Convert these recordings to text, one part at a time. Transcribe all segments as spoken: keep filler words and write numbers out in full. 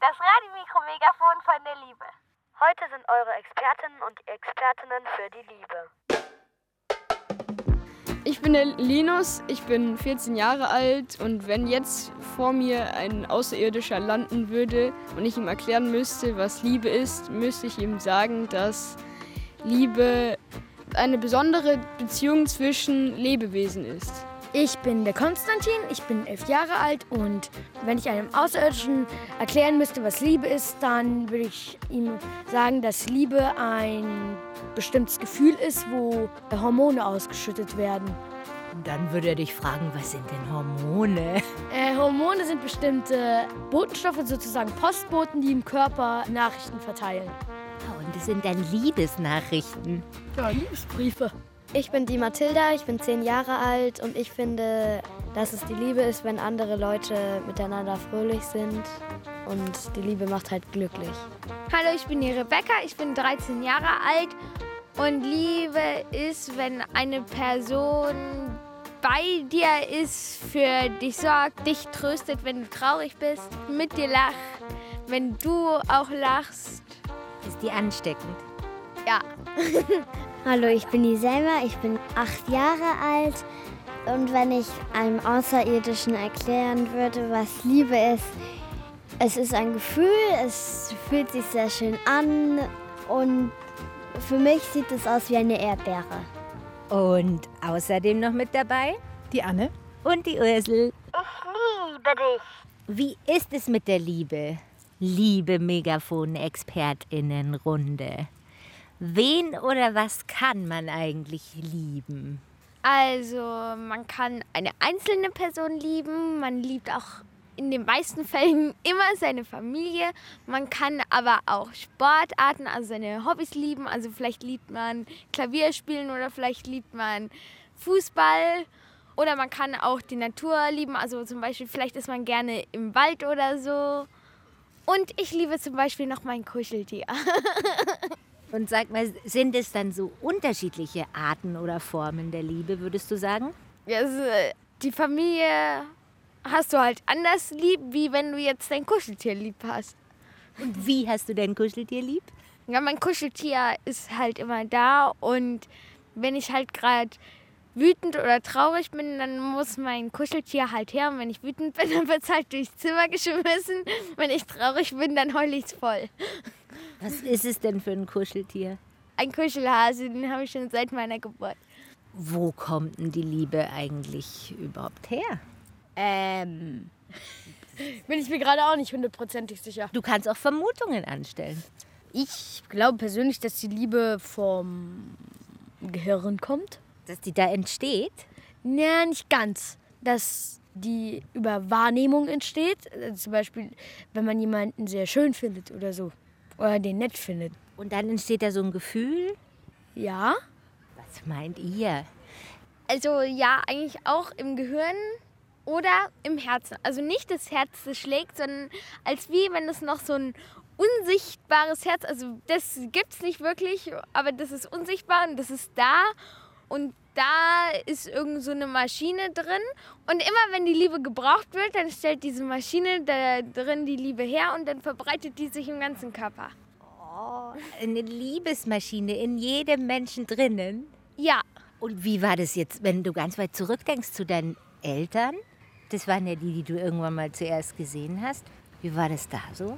Das Radiomikromegafon von der Liebe. Heute sind eure Expertinnen und Expertinnen für die Liebe. Ich bin der Linus, ich bin vierzehn Jahre alt und wenn jetzt vor mir ein Außerirdischer landen würde und ich ihm erklären müsste, was Liebe ist, müsste ich ihm sagen, dass Liebe eine besondere Beziehung zwischen Lebewesen ist. Ich bin der Konstantin, ich bin elf Jahre alt und wenn ich einem Außerirdischen erklären müsste, was Liebe ist, dann würde ich ihm sagen, dass Liebe ein bestimmtes Gefühl ist, wo Hormone ausgeschüttet werden. Und dann würde er dich fragen, was sind denn Hormone? Äh, Hormone sind bestimmte Botenstoffe, sozusagen Postboten, die im Körper Nachrichten verteilen. Und das sind dann Liebesnachrichten. Ja, Liebesbriefe. Ich bin die Mathilda, ich bin zehn Jahre alt und ich finde, dass es die Liebe ist, wenn andere Leute miteinander fröhlich sind und die Liebe macht halt glücklich. Hallo, ich bin die Rebecca, ich bin dreizehn Jahre alt und Liebe ist, wenn eine Person bei dir ist, für dich sorgt, dich tröstet, wenn du traurig bist, mit dir lacht, wenn du auch lachst. Ist die ansteckend? Ja. Hallo, ich bin die Selma, ich bin acht Jahre alt und wenn ich einem Außerirdischen erklären würde, was Liebe ist, es ist ein Gefühl, es fühlt sich sehr schön an und für mich sieht es aus wie eine Erdbeere. Und außerdem noch mit dabei die Anne und die Ursel. Ich liebe dich. Wie ist es mit der Liebe? Liebe Megafon-ExpertInnen-Runde. Wen oder was kann man eigentlich lieben? Also man kann eine einzelne Person lieben, man liebt auch in den meisten Fällen immer seine Familie. Man kann aber auch Sportarten, also seine Hobbys lieben. Also vielleicht liebt man Klavier spielen oder vielleicht liebt man Fußball. Oder man kann auch die Natur lieben, also zum Beispiel vielleicht ist man gerne im Wald oder so. Und ich liebe zum Beispiel noch mein Kuscheltier. Und sag mal, sind es dann so unterschiedliche Arten oder Formen der Liebe, würdest du sagen? Ja, also die Familie hast du halt anders lieb, wie wenn du jetzt dein Kuscheltier lieb hast. Und wie hast du dein Kuscheltier lieb? Ja, mein Kuscheltier ist halt immer da und wenn ich halt gerade wütend oder traurig bin, dann muss mein Kuscheltier halt her. Und wenn ich wütend bin, dann wird es halt durchs Zimmer geschmissen. Wenn ich traurig bin, dann heule ich es voll. Was ist es denn für ein Kuscheltier? Ein Kuschelhase, den habe ich schon seit meiner Geburt. Wo kommt denn die Liebe eigentlich überhaupt her? Ähm, bin ich mir gerade auch nicht hundertprozentig sicher. Du kannst auch Vermutungen anstellen. Ich glaube persönlich, dass die Liebe vom Gehirn kommt. Dass die da entsteht? Ja, nicht ganz. Dass die über Wahrnehmung entsteht. Also zum Beispiel, wenn man jemanden sehr schön findet oder so. Oder den nett findet. Und dann entsteht da so ein Gefühl? Ja. Was meint ihr? Also ja, eigentlich auch im Gehirn oder im Herzen. Also nicht das Herz, das schlägt, sondern als wie wenn es noch so ein unsichtbares Herz, also das gibt's nicht wirklich, aber das ist unsichtbar und das ist da. Und da ist irgend so eine Maschine drin. Und immer wenn die Liebe gebraucht wird, dann stellt diese Maschine da drin die Liebe her und dann verbreitet die sich im ganzen Körper. Oh, eine Liebesmaschine in jedem Menschen drinnen? Ja. Und wie war das jetzt, wenn du ganz weit zurückdenkst zu deinen Eltern? Das waren ja die, die du irgendwann mal zuerst gesehen hast. Wie war das da so?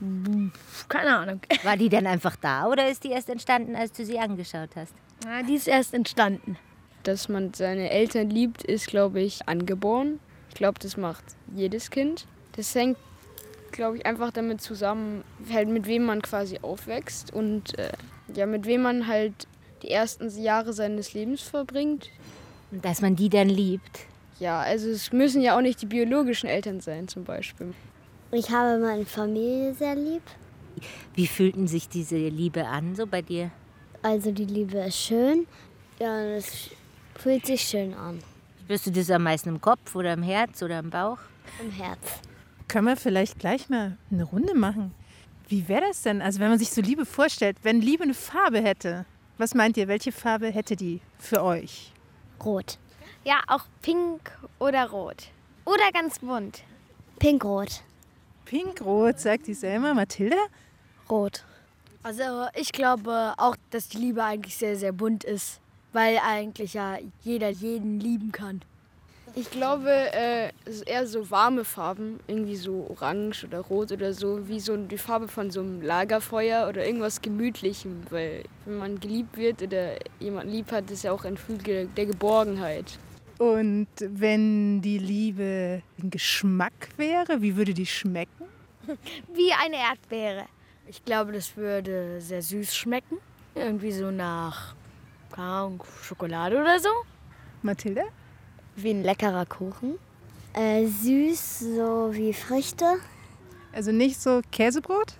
Keine Ahnung. War die dann einfach da oder ist die erst entstanden, als du sie angeschaut hast? Ja, die ist erst entstanden. Dass man seine Eltern liebt, ist, glaube ich, angeboren. Ich glaube, das macht jedes Kind. Das hängt, glaube ich, einfach damit zusammen, halt mit wem man quasi aufwächst und äh, ja, mit wem man halt die ersten Jahre seines Lebens verbringt. Und dass man die dann liebt? Ja, also es müssen ja auch nicht die biologischen Eltern sein zum Beispiel. Ich habe meine Familie sehr lieb. Wie fühlten sich diese Liebe an, so bei dir? Also die Liebe ist schön. Ja, es fühlt sich schön an. Spürst du das am meisten im Kopf oder im Herz oder im Bauch? Im Herz. Können wir vielleicht gleich mal eine Runde machen? Wie wäre das denn, also wenn man sich so Liebe vorstellt, wenn Liebe eine Farbe hätte? Was meint ihr, welche Farbe hätte die für euch? Rot. Ja, auch pink oder rot. Oder ganz bunt. Pinkrot. Pink-Rot, sagt die Selma. Mathilda? Rot. Also ich glaube auch, dass die Liebe eigentlich sehr, sehr bunt ist, weil eigentlich ja jeder jeden lieben kann. Ich glaube, äh, es ist eher so warme Farben, irgendwie so orange oder rot oder so, wie so die Farbe von so einem Lagerfeuer oder irgendwas Gemütlichem, weil wenn man geliebt wird oder jemand lieb hat, ist ja auch ein Gefühl der Geborgenheit. Und wenn die Liebe ein Geschmack wäre, wie würde die schmecken? Wie eine Erdbeere. Ich glaube, das würde sehr süß schmecken. Irgendwie so nach, keine Ahnung, Schokolade oder so. Mathilda? Wie ein leckerer Kuchen. Äh, süß, so wie Früchte. Also nicht so Käsebrot?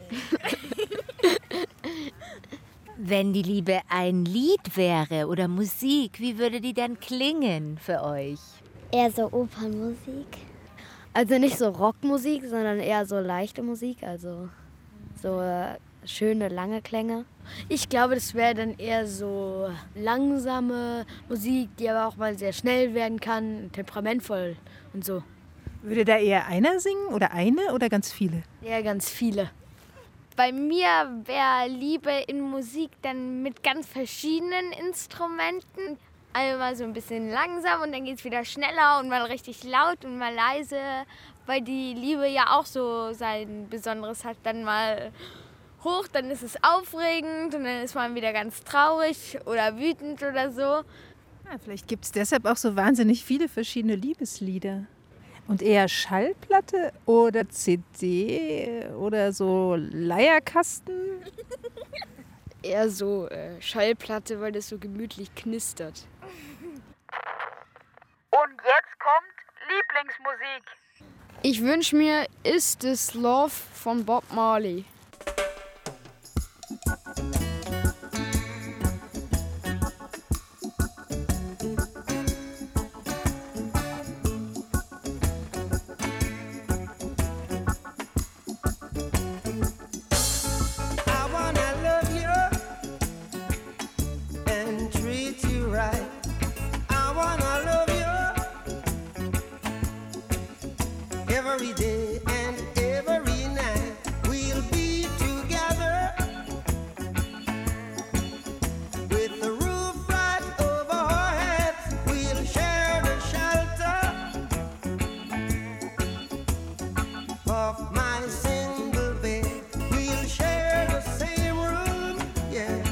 Wenn die Liebe ein Lied wäre oder Musik, wie würde die dann klingen für euch? Eher so Opernmusik. Also nicht so Rockmusik, sondern eher so leichte Musik, also so äh, schöne, lange Klänge. Ich glaube, das wäre dann eher so langsame Musik, die aber auch mal sehr schnell werden kann, temperamentvoll und so. Würde da eher einer singen oder eine oder ganz viele? Eher ganz viele. Bei mir wäre Liebe in Musik dann mit ganz verschiedenen Instrumenten. Einmal so ein bisschen langsam und dann geht es wieder schneller und mal richtig laut und mal leise, weil die Liebe ja auch so sein Besonderes hat. Dann mal hoch, dann ist es aufregend und dann ist man wieder ganz traurig oder wütend oder so. Ja, vielleicht gibt es deshalb auch so wahnsinnig viele verschiedene Liebeslieder. Und eher Schallplatte oder C D oder so Leierkasten? Eher so äh, Schallplatte, weil das so gemütlich knistert. Und jetzt kommt Lieblingsmusik. Ich wünsche mir Is This Love von Bob Marley. Every day and every night we'll be together with the roof right over our heads. We'll share the shelter of my single bed. We'll share the same room, yeah.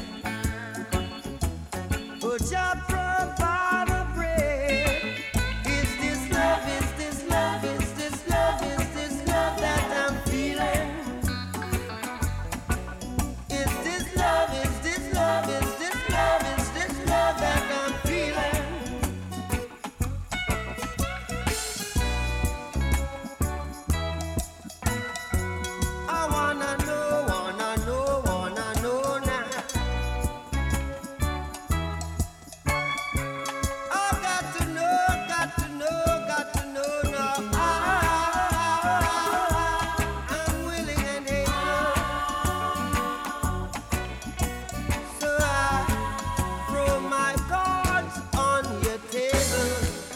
But your provide a bread. Is this love? Is this love? Is this love? Is this love that I'm feeling? Is this love? Is this love? Is this love? Is this love that I'm feeling? I wanna know, wanna know, wanna know now. I got to know, got to know, got to know now. I, I'm willing and able. So I throw my cards on your table.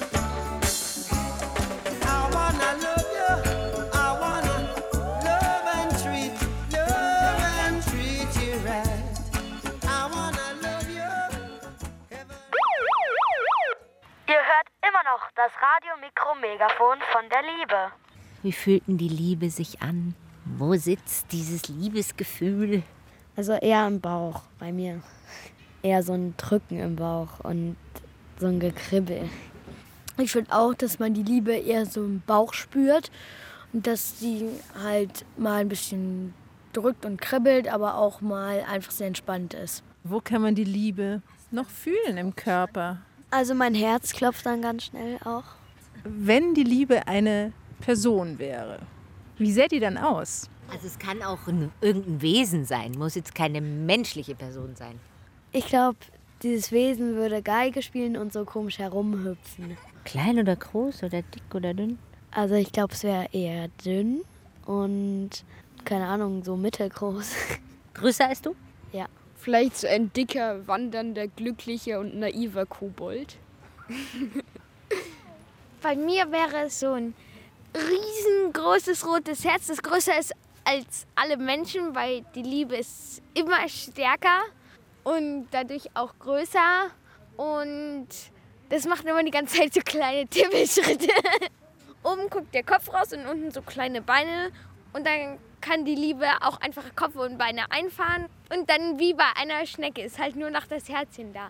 I wanna love you. I wanna love and treat, love and treat you right. I wanna love you. Heaven. Ihr hört immer noch das Radio-Mikro-Megafon von der Liebe. Wie fühlt denn die Liebe sich an? Wo sitzt dieses Liebesgefühl? Also eher im Bauch bei mir. Eher so ein Drücken im Bauch und so ein Gekribbel. Ich finde auch, dass man die Liebe eher so im Bauch spürt und dass sie halt mal ein bisschen drückt und kribbelt, aber auch mal einfach sehr entspannt ist. Wo kann man die Liebe noch fühlen im Körper? Also mein Herz klopft dann ganz schnell auch. Wenn die Liebe eine Person wäre, wie sähe die dann aus? Also es kann auch ein, irgendein Wesen sein, muss jetzt keine menschliche Person sein. Ich glaube, dieses Wesen würde Geige spielen und so komisch herumhüpfen. Klein oder groß oder dick oder dünn? Also ich glaube, es wäre eher dünn und, keine Ahnung, so mittelgroß. Größer als du? Ja. Vielleicht so ein dicker, wandernder, glücklicher und naiver Kobold. Bei mir wäre es so ein riesengroßes rotes Herz, das größer ist als alle Menschen, weil die Liebe ist immer stärker und dadurch auch größer. Und das macht immer die ganze Zeit so kleine Tippelschritte. Oben guckt der Kopf raus und unten so kleine Beine. Und dann kann die Liebe auch einfach Kopf und Beine einfahren. Und dann wie bei einer Schnecke ist halt nur noch das Herzchen da.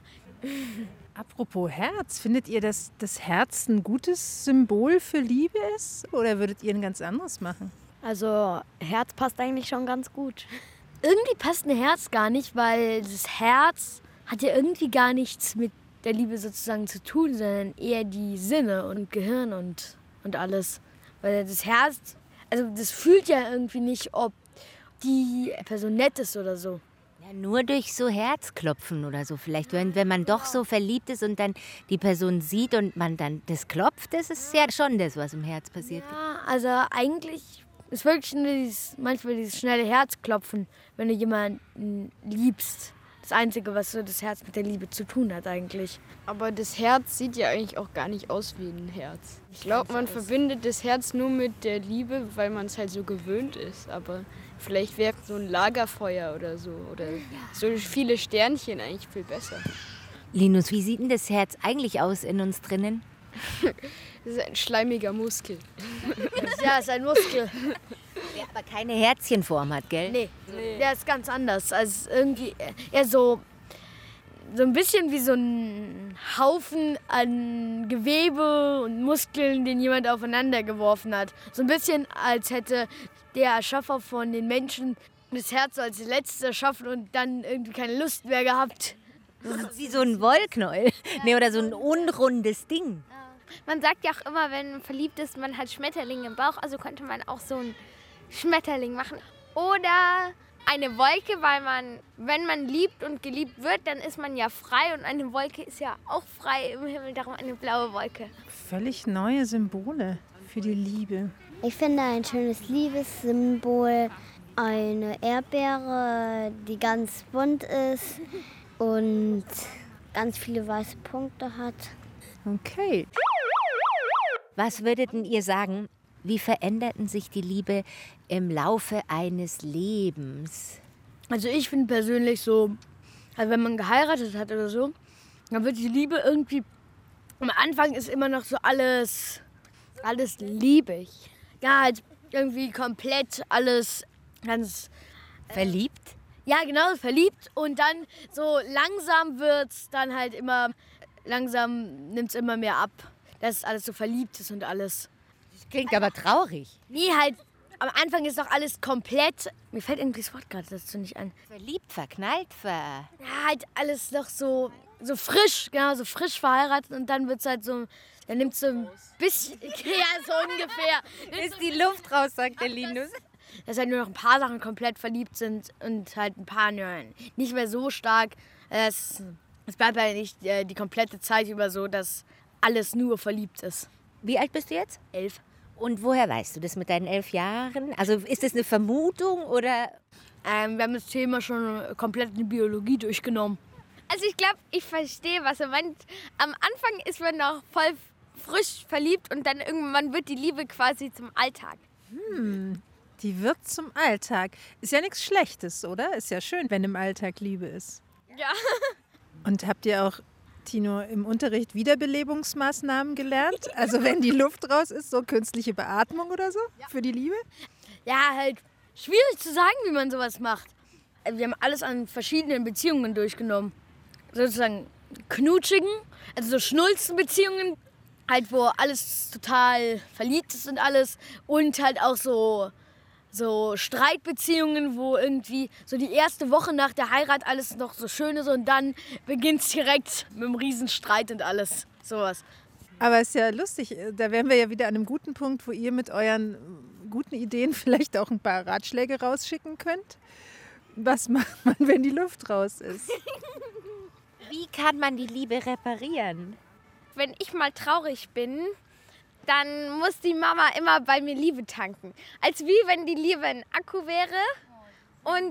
Apropos Herz, findet ihr, dass das Herz ein gutes Symbol für Liebe ist? Oder würdet ihr ein ganz anderes machen? Also Herz passt eigentlich schon ganz gut. Irgendwie passt ein Herz gar nicht, weil das Herz hat ja irgendwie gar nichts mit der Liebe sozusagen zu tun, sondern eher die Sinne und Gehirn und, und alles. Weil das Herz, also das fühlt ja irgendwie nicht, ob die Person nett ist oder so. Ja, nur durch so Herzklopfen oder so vielleicht. Wenn, wenn man doch so verliebt ist und dann die Person sieht und man dann das klopft, das ist ja schon das, was im Herz passiert. Ja, also eigentlich ist wirklich nur dieses, manchmal dieses schnelle Herzklopfen, wenn du jemanden liebst. Das Einzige, was so das Herz mit der Liebe zu tun hat eigentlich. Aber das Herz sieht ja eigentlich auch gar nicht aus wie ein Herz. Ich glaube, man verbindet das Herz nur mit der Liebe, weil man es halt so gewöhnt ist. Aber vielleicht wäre so ein Lagerfeuer oder so oder so viele Sternchen eigentlich viel besser. Linus, wie sieht denn das Herz eigentlich aus in uns drinnen? Das ist ein schleimiger Muskel. Ja, ist ein Muskel. Der aber keine Herzchenform hat, gell? Nee, nee. Der ist ganz anders. Also irgendwie eher so, so ein bisschen wie so ein Haufen an Gewebe und Muskeln, den jemand aufeinander geworfen hat. So ein bisschen, als hätte der Erschaffer von den Menschen das Herz als letztes erschaffen und dann irgendwie keine Lust mehr gehabt. Wie so ein Wollknäuel. Nee, oder so ein unrundes Ding. Man sagt ja auch immer, wenn man verliebt ist, man hat Schmetterlinge im Bauch, also könnte man auch so ein Schmetterling machen. Oder eine Wolke, weil man, wenn man liebt und geliebt wird, dann ist man ja frei und eine Wolke ist ja auch frei im Himmel, darum eine blaue Wolke. Völlig neue Symbole für die Liebe. Ich finde ein schönes Liebessymbol eine Erdbeere, die ganz bunt ist und ganz viele weiße Punkte hat. Okay. Was würdet denn ihr sagen, wie veränderten sich die Liebe im Laufe eines Lebens? Also ich finde persönlich so, also wenn man geheiratet hat oder so, dann wird die Liebe irgendwie, am Anfang ist immer noch so alles, alles liebig. Ja, halt irgendwie komplett alles ganz... Verliebt? Ja, genau, verliebt. Und dann so langsam wird's dann halt immer, langsam nimmt's immer mehr ab, dass alles so verliebt ist und alles. Das klingt aber traurig. Nee, halt, am Anfang ist doch alles komplett, mir fällt irgendwie das Wort gerade dazu nicht an. Verliebt, verknallt, ver... Ja, halt alles noch so, so frisch, genau, so frisch verheiratet und dann wird's halt so, dann nimmt's so ein bisschen, ja, so ungefähr. Ist die Luft raus, sagt der Linus. Dass halt nur noch ein paar Sachen komplett verliebt sind und halt ein paar ja, nicht mehr so stark. Es, es bleibt halt nicht äh, die komplette Zeit über so, dass alles nur verliebt ist. Wie alt bist du jetzt? Elf. Und woher weißt du das mit deinen elf Jahren? Also ist das eine Vermutung oder? Ähm, wir haben das Thema schon komplett in die Biologie durchgenommen. Also ich glaube, ich verstehe, was er meint. Am Anfang ist man noch voll frisch verliebt und dann irgendwann wird die Liebe quasi zum Alltag. Hm, die wird zum Alltag. Ist ja nichts Schlechtes, oder? Ist ja schön, wenn im Alltag Liebe ist. Ja. Und habt ihr auch, Tino, im Unterricht Wiederbelebungsmaßnahmen gelernt? Also wenn die Luft raus ist, so künstliche Beatmung oder so für die Liebe? Ja, halt schwierig zu sagen, wie man sowas macht. Wir haben alles an verschiedenen Beziehungen durchgenommen. Sozusagen knutschigen, also so Schnulzenbeziehungen, halt wo alles total verliebt ist und alles. Und halt auch so, so Streitbeziehungen, wo irgendwie so die erste Woche nach der Heirat alles noch so schön ist und dann beginnt es direkt mit einem Riesenstreit und alles. Sowas. Aber ist ja lustig, da wären wir ja wieder an einem guten Punkt, wo ihr mit euren guten Ideen vielleicht auch ein paar Ratschläge rausschicken könnt. Was macht man, wenn die Luft raus ist? Wie kann man die Liebe reparieren? Wenn ich mal traurig bin, dann muss die Mama immer bei mir Liebe tanken. Als wie wenn die Liebe ein Akku wäre und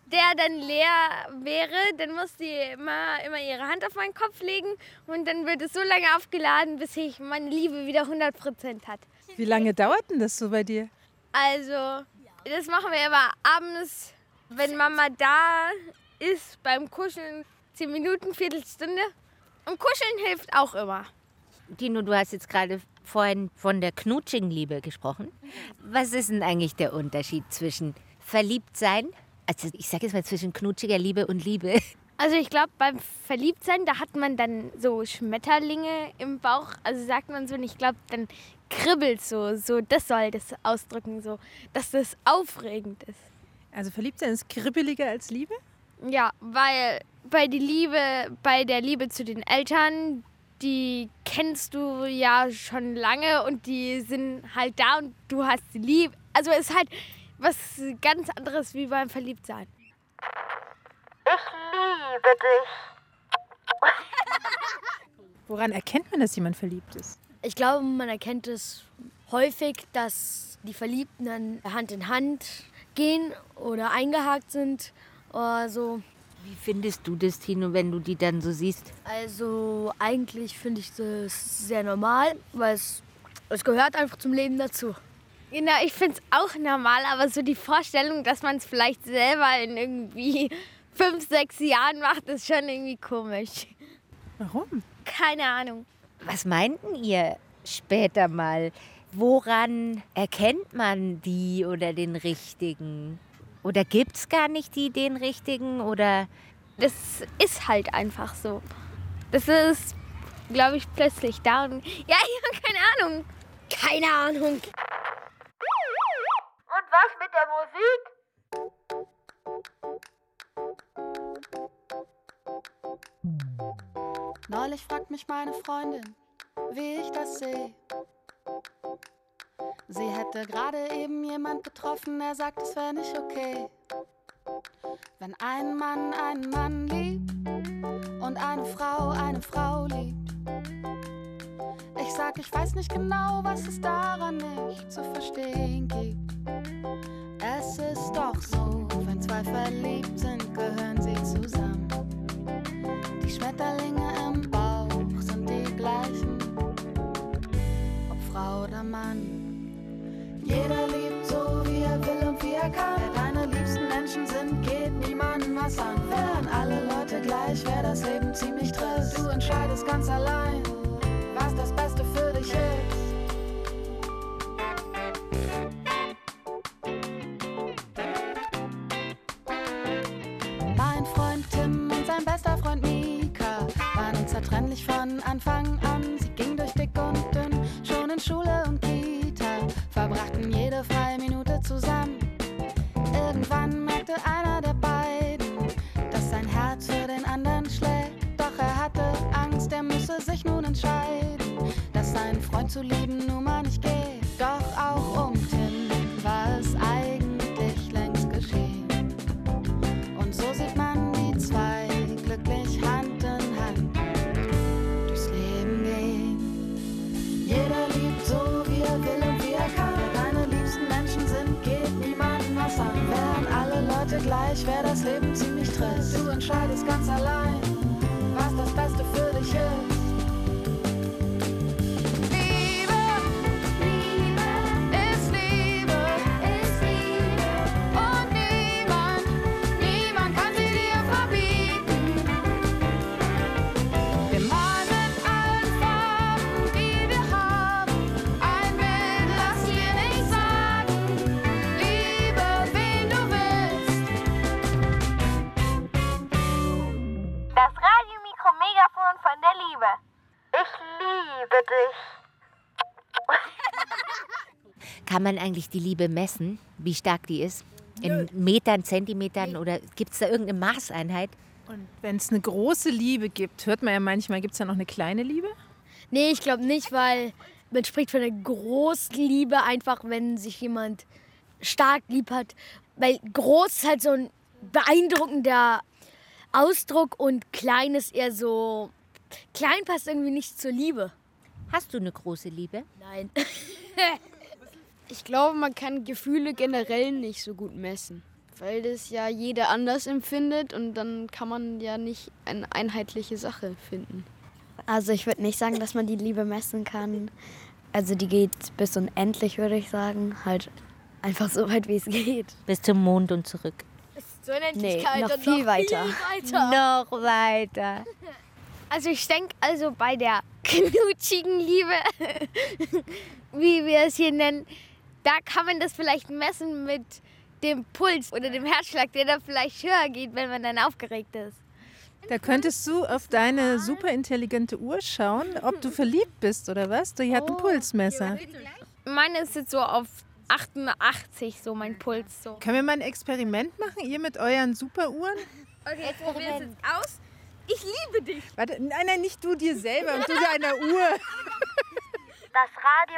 der dann leer wäre, dann muss die immer, immer ihre Hand auf meinen Kopf legen und dann wird es so lange aufgeladen, bis ich meine Liebe wieder hundert Prozent hat. Wie lange dauert denn das so bei dir? Also, das machen wir immer abends, wenn Mama da ist, beim Kuscheln, zehn Minuten, Viertelstunde. Und Kuscheln hilft auch immer. Tino, du hast jetzt gerade vorhin von der Knutsching-Liebe gesprochen. Was ist denn eigentlich der Unterschied zwischen Verliebtsein, also ich sage jetzt mal zwischen knutschiger Liebe und Liebe? Also ich glaube, beim Verliebtsein, da hat man dann so Schmetterlinge im Bauch, also sagt man so, und ich glaube, dann kribbelt so, so, das soll das ausdrücken, so, dass das aufregend ist. Also Verliebtsein ist kribbeliger als Liebe? Ja, weil bei die Liebe, bei der Liebe zu den Eltern, die kennst du ja schon lange und die sind halt da und du hast sie lieb. Also es ist halt was ganz anderes wie beim Verliebtsein. Ich liebe dich. Woran erkennt man, dass jemand verliebt ist? Ich glaube, man erkennt es häufig, dass die Verliebten dann Hand in Hand gehen oder eingehakt sind oder so. Wie findest du das, Tino, wenn du die dann so siehst? Also eigentlich finde ich das sehr normal, weil es, es gehört einfach zum Leben dazu. Genau, ich finde es auch normal, aber so die Vorstellung, dass man es vielleicht selber in irgendwie fünf, sechs Jahren macht, ist schon irgendwie komisch. Warum? Keine Ahnung. Was meinten ihr später mal? Woran erkennt man die oder den Richtigen? Oder gibt es gar nicht die, den Richtigen? Oder das ist halt einfach so. Das ist, glaube ich, plötzlich da und ja, ich habe keine Ahnung. Keine Ahnung. Und was mit der Musik? Neulich fragt mich meine Freundin, wie ich das sehe. Sie hätte gerade eben jemand getroffen, der sagt, es wäre nicht okay. Wenn ein Mann einen Mann liebt und eine Frau eine Frau liebt. Ich sag, ich weiß nicht genau, was es daran nicht zu verstehen gibt. Es ist doch so, wenn zwei verliebt sind, gehören sie zusammen. Die Schmetterlinge im Bauch sind die gleichen, ob Frau oder Mann. Jeder liebt so, wie er will und wie er kann. Wer deine liebsten Menschen sind, geht niemandem was an. Wären alle Leute gleich, wäre das Leben ziemlich trist. Du entscheidest ganz allein, was das Beste für dich ist. Mein Freund Tim und sein bester Freund Mika waren unzertrennlich von Anfang an. Sie ging durch dick und dünn, schon in Schule und Kita, verbrachten jede freie Minute zusammen. Irgendwann merkte einer der beiden, dass sein Herz für den anderen schlägt. Doch er hatte Angst, er müsse sich nun entscheiden, dass sein Freund zu lieben nun mal nicht geht. Doch auch um Tim war es eigentlich längst geschehen. Und so sieht man die zwei glücklich Hand in Hand durchs Leben gehen. Jeder liebt so, wie er will und wie er kann. Wer deine liebsten Menschen sind, geht niemandem was an. Wären alle Leute gleich, wäre das Leben ziemlich trist. Du entscheidest ganz allein, was das Beste für dich ist. Das Radiomikro-Megafon von der Liebe. Ich liebe dich. Kann man eigentlich die Liebe messen, wie stark die ist? In Metern, Zentimetern oder gibt es da irgendeine Maßeinheit? Und wenn es eine große Liebe gibt, hört man ja manchmal, gibt es da noch eine kleine Liebe? Nee, ich glaube nicht, weil man spricht von einer großen Liebe einfach, wenn sich jemand stark lieb hat. Weil groß ist halt so ein beeindruckender Ausdruck und klein ist eher so... Klein passt irgendwie nicht zur Liebe. Hast du eine große Liebe? Nein. Ich glaube, man kann Gefühle generell nicht so gut messen. Weil das ja jeder anders empfindet und dann kann man ja nicht eine einheitliche Sache finden. Also ich würde nicht sagen, dass man die Liebe messen kann. Also die geht bis unendlich, würde ich sagen. Halt einfach so weit, wie es geht. Bis zum Mond und zurück. Bis zur Nee, Unendlichkeit noch und viel noch weiter. Viel weiter. Noch weiter. Also ich denke also bei der knutschigen Liebe, wie wir es hier nennen, da kann man das vielleicht messen mit dem Puls oder dem Herzschlag, der da vielleicht höher geht, wenn man dann aufgeregt ist. Da könntest du auf deine super intelligente Uhr schauen, ob du verliebt bist oder was. Die hat ein Pulsmesser. Meine ist jetzt so auf achtundachtzig, so mein Puls. So. Können wir mal ein Experiment machen, ihr mit euren Superuhren? Okay, jetzt probieren wir es aus. Ich liebe dich. Warte, nein, nein, nicht du dir selber und du deiner Uhr. Das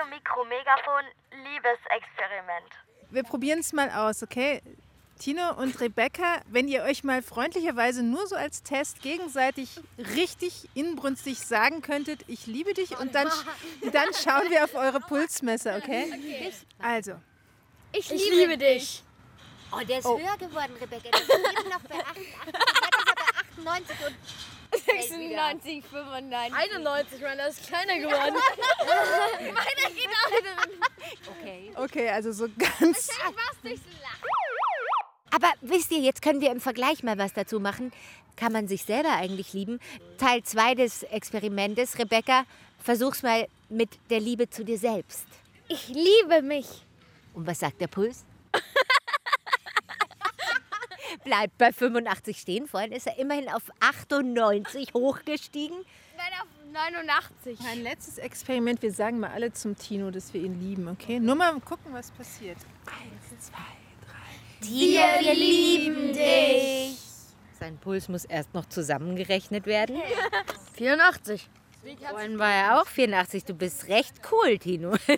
Radio-Mikro-Megafon-Liebesexperiment. Wir probieren es mal aus, okay? Tino und Rebecca, wenn ihr euch mal freundlicherweise nur so als Test gegenseitig richtig inbrünstig sagen könntet, ich liebe dich, und dann, dann schauen wir auf eure Pulsmesser, okay? Okay. Also. Ich liebe, ich liebe dich. Oh, der ist Oh. höher geworden, Rebecca. Der ist eben noch bei achtundachtzig. Jetzt ist er bei achtundneunzig und sechsundneunzig, fünfundneunzig. einundneunzig, Mann, das ist kleiner geworden. Meiner geht auch drin. okay. Okay, also so ganz. Was durchs Lachen. Aber wisst ihr, jetzt können wir im Vergleich mal was dazu machen. Kann man sich selber eigentlich lieben? Teil zwei des Experimentes. Rebecca, versuch's mal mit der Liebe zu dir selbst. Ich liebe mich. Und was sagt der Puls? Bleibt bei fünfundachtzig stehen. Vorhin ist er immerhin auf achtundneunzig hochgestiegen. Ich bin auf neunundachtzig. Ein letztes Experiment. Wir sagen mal alle zum Tino, dass wir ihn lieben, okay? Nur mal gucken, was passiert. Eins, zwei, drei. Tino, wir lieben dich. Sein Puls muss erst noch zusammengerechnet werden. vierundachtzig. Vorhin war er auch vierundachtzig. Du bist recht cool, Tino. Ihr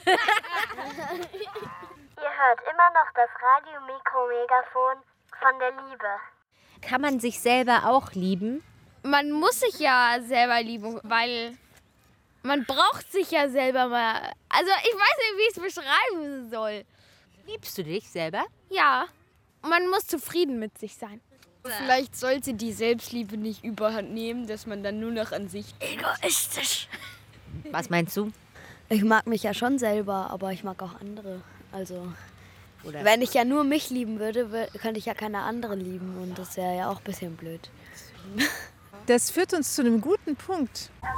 hört immer noch das Radio-Mikro-Megafon von der Liebe. Kann man sich selber auch lieben? Man muss sich ja selber lieben, weil man braucht sich ja selber mal. Also ich weiß nicht, wie ich es beschreiben soll. Liebst du dich selber? Ja, man muss zufrieden mit sich sein. Vielleicht sollte die Selbstliebe nicht überhand nehmen, dass man dann nur noch an sich Egoistisch. Was meinst du? Ich mag mich ja schon selber, aber ich mag auch andere. Also, Oder wenn ich ja nur mich lieben würde, wür- könnte ich ja keine andere lieben. Und das wäre ja auch ein bisschen blöd. Das führt uns zu einem guten Punkt. Das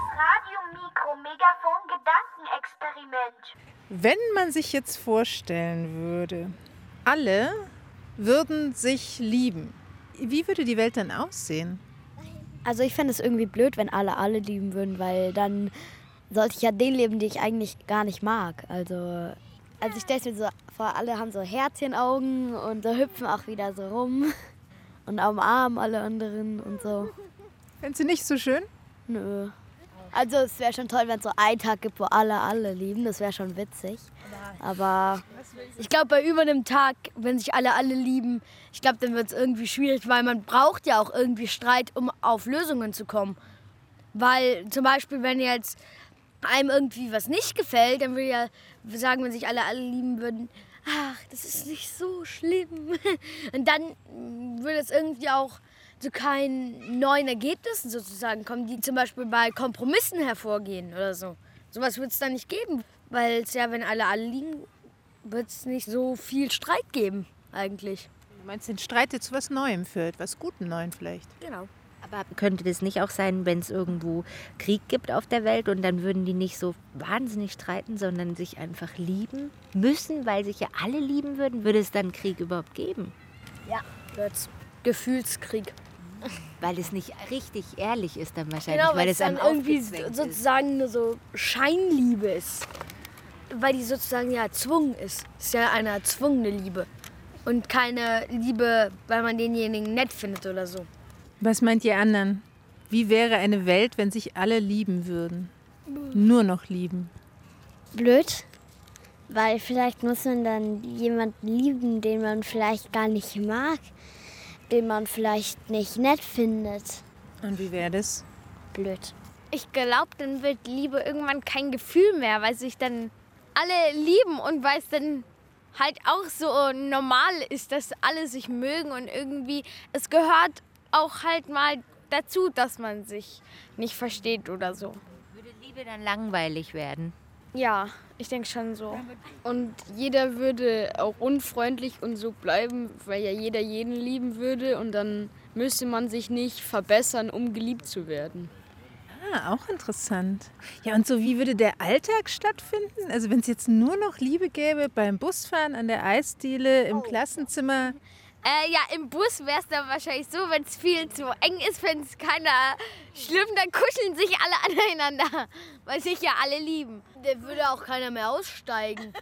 Radio-Mikro-Megafon-Gedankenexperiment. Wenn man sich jetzt vorstellen würde, alle würden sich lieben, wie würde die Welt dann aussehen? Also ich fände es irgendwie blöd, wenn alle alle lieben würden, weil dann sollte ich ja den leben, den ich eigentlich gar nicht mag. Also, also ich stelle mir so vor, alle haben so Herzchenaugen und so hüpfen auch wieder so rum und umarmen alle anderen und so. Fändest du nicht so schön? Nö. Also es wäre schon toll, wenn es so einen Tag gibt, wo alle alle lieben. Das wäre schon witzig. Aber ich glaube, bei über einem Tag, wenn sich alle alle lieben, ich glaube, dann wird es irgendwie schwierig, weil man braucht ja auch irgendwie Streit, um auf Lösungen zu kommen. Weil zum Beispiel, wenn jetzt einem irgendwie was nicht gefällt, dann würde ja sagen, wenn sich alle alle lieben würden, ach, das ist nicht so schlimm. Und dann würde es irgendwie auch zu keinen neuen Ergebnissen sozusagen kommen, die zum Beispiel bei Kompromissen hervorgehen oder so. Sowas wird es dann nicht geben, weil es ja, wenn alle alle liegen, wird es nicht so viel Streit geben eigentlich. Du meinst den Streit, der zu was Neuem führt, was Gutem Neuen vielleicht? Genau. Aber könnte das nicht auch sein, wenn es irgendwo Krieg gibt auf der Welt und dann würden die nicht so wahnsinnig streiten, sondern sich einfach lieben müssen, weil sich ja alle lieben würden? Würde es dann Krieg überhaupt geben? Ja, wird's. Gefühlskrieg. Weil es nicht richtig ehrlich ist dann wahrscheinlich, Genau, weil weil es es dann einem irgendwie aufgezwängt ist. sozusagen nur so Scheinliebe ist. Weil die sozusagen ja erzwungen ist. Es ist ja eine erzwungene Liebe. Und keine Liebe, weil man denjenigen nett findet oder so. Was meint ihr anderen? Wie wäre eine Welt, wenn sich alle lieben würden? Nur noch lieben. Blöd, weil vielleicht muss man dann jemanden lieben, den man vielleicht gar nicht mag, den man vielleicht nicht nett findet. Und wie wäre das? Blöd. Ich glaube, dann wird Liebe irgendwann kein Gefühl mehr, weil sich dann alle lieben und weil es dann halt auch so normal ist, dass alle sich mögen und irgendwie, es gehört auch halt mal dazu, dass man sich nicht versteht oder so. Würde Liebe dann langweilig werden? Ja, ich denke schon so. Und jeder würde auch unfreundlich und so bleiben, weil ja jeder jeden lieben würde und dann müsste man sich nicht verbessern, um geliebt zu werden. Ah, auch interessant. Ja, und so wie würde der Alltag stattfinden? Also wenn es jetzt nur noch Liebe gäbe beim Busfahren, an der Eisdiele, im Klassenzimmer? Äh, ja, im Bus wäre es dann wahrscheinlich so, wenn es viel zu eng ist, wenn es keiner schlimm, dann kuscheln sich alle aneinander, weil sich ja alle lieben. Da würde auch keiner mehr aussteigen.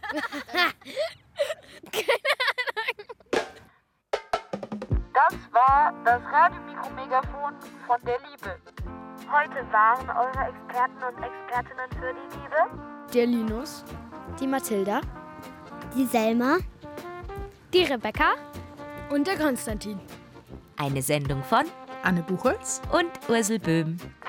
Das war das Radiomikromegafon von der Liebe. Heute waren eure Experten und Expertinnen für die Liebe Der Linus, Die Mathilda. Die Selma. Die Rebecca. Und der Konstantin. Eine Sendung von Anne Buchholz und Ursel Böhm.